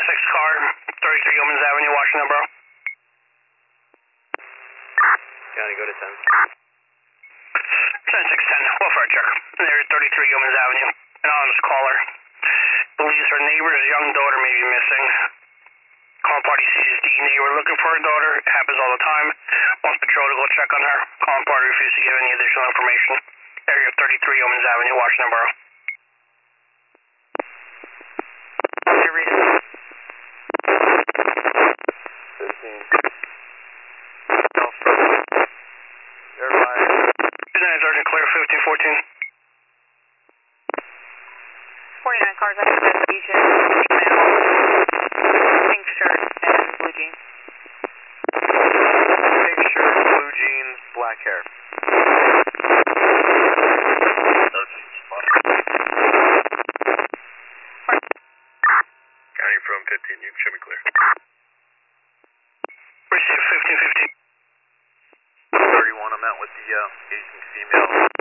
car, 33 Yeomans Avenue, Washington Borough. County, go to 10. 10-610, welfare check. There, 33 Yeomans Avenue. Anonymous caller. Believes her neighbor's young daughter may be missing. Call party sees the neighbor looking for her daughter. It happens all the time. Wants patrol to go check on her. Call party refuses to give any additional information. Area 33 Yeomans Avenue, Washington Borough. Read it. 15. Alpha. Verify. 29 Sergeant Clear, 1514. 49 cars under investigation. Female. Pink shirt and blue jeans. Pink shirt, blue jeans, black hair. County from 15, you can show me clear. Receive 1515. 31, I'm out with the Asian female.